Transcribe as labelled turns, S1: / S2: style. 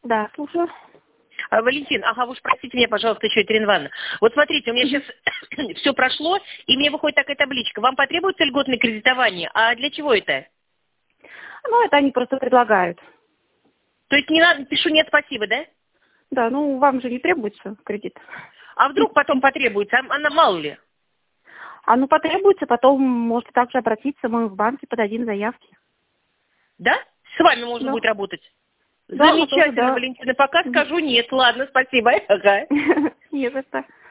S1: Да, слушаю.
S2: Валентин, ага, вы уж простите меня, пожалуйста, еще, Екатерина Ивановна. Вот смотрите, у меня сейчас все прошло, и мне выходит такая табличка. Вам потребуется льготное кредитование? А для чего это?
S1: Ну, это они просто предлагают.
S2: То есть не надо, пишу нет, спасибо, да?
S1: Да, ну, вам же не требуется кредит.
S2: А вдруг потом потребуется? Она мало ли.
S1: А ну, потребуется, потом можете также обратиться, мы в банке подадим заявки.
S2: Да? С вами можно
S1: Да.
S2: будет работать?
S1: Да, мы тоже,
S2: Замечательно,
S1: да.
S2: Валентина. Пока скажу нет. Ладно, спасибо. Ага.
S1: Не за что.